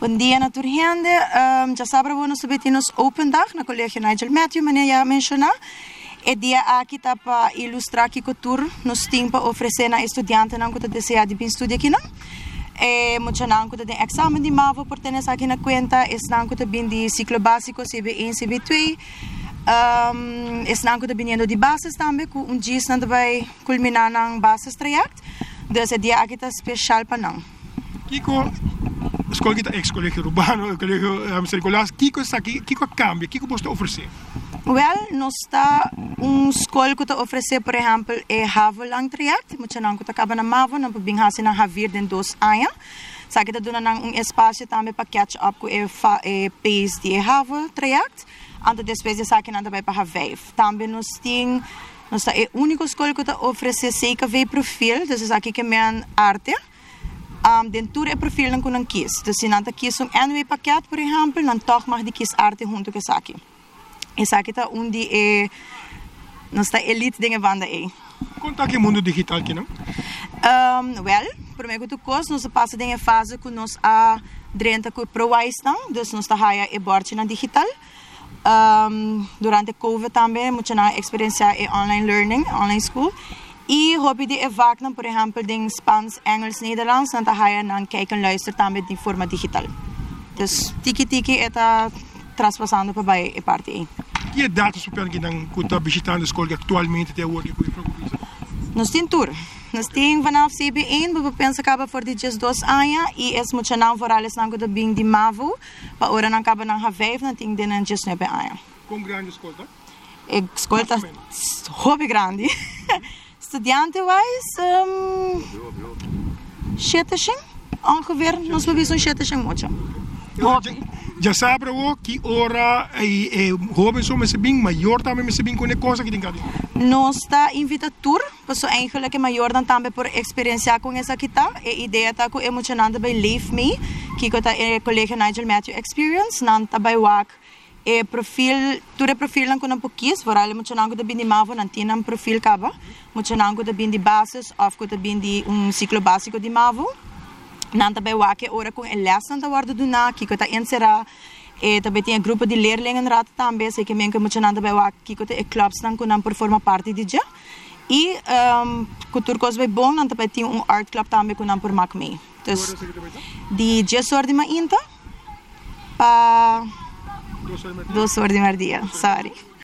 Bom dia na turgente. Já sabe que nós temos open dag na Colégio Nigel Matthew, mas já mencionou. E dia aqui tá para ilustrar que cultura nós temos para oferecer na estudante não que deseja de estudar aqui não. Muitos não que tem exame de MAVO pertence aqui na conta, es não que tem de ciclo básico CB1, CB2. Es não que tem de bases também, que dia não vai culminar na bases traject. Dus dia aqui tá especial para não. Kiko, escola que ex-colégio urbano, colégio circular, Kiko está aqui, Kiko cambia, Kiko pode oferecer? Well, nós está escola que oferece, por exemplo, Havo lang traject, muitos não que acaba na MAVO, não podem fazer na Javier den 2 anos. Sabe que está dando espaço também para catch up com o pace de Havo traject, antes depois sabe que não vai para Javier. Também nós temos a única escola que oferece seca vei perfil, dus aqui que é arte. Dentro do perfil não kunnen kies. Dus se não kies NW pakket, por exemplo, não toch mag die kies arte junto com aqui. Esse aqui tá onde nós tá elite dingen van de Conta aqui mundo digital que não? Well, primeiro que coisa nós passa em fase que nós a drenta com provais não, dus nós tá haia e bordje na digital. Durante COVID também, muita na experiência online learning, online school. E hobby de evaknen, por exemplo, de Spaans, Engels, Nederlands, dan ga je naar kijken en luisteren dan met die forma digital. Dus tiki-tiki está traspassando para bij a parte 1. Que é datas super que não está visitando a escola que atualmente tem hoje com o Nós temos tour. Nós temos vanaf CB1, we pensa acaba voor die just 2 anos e es muito não voor alles não que bem de MAVO, para ora não acaba não have 5, não tem de não just 9 anos. Com grande escola? Escola tá hobby grande. Studentenwijs, 70 ongeveer, nós bebemos 70 muito. Já sabe que hora jovens são mais bem maior também mais bem com a coisa que tem que nós está invitado para eigenlijk é maior dan também por experiência com essa aqui tá. A ideia tá que é muito nada by Leave Me, que tá é colégio Nigel Matthew Experience, não tá by WAC. Profil, tudo profil não com pouquinho, por ali muito não que de MAVO não tem um profil caba, muito não que de bases, ou que de ciclo básico de MAVO, não também o que ora com lesson da guarda do na, que está encerrar, também tem grupo de leerlingen raad também, sei que men que muito não também o que tem clubs não com por forma parte de já, e cultura coisa bem bom, não também tem art club também com por mac me, dus de dia de mainta, pa 2 horas de dia, sorry.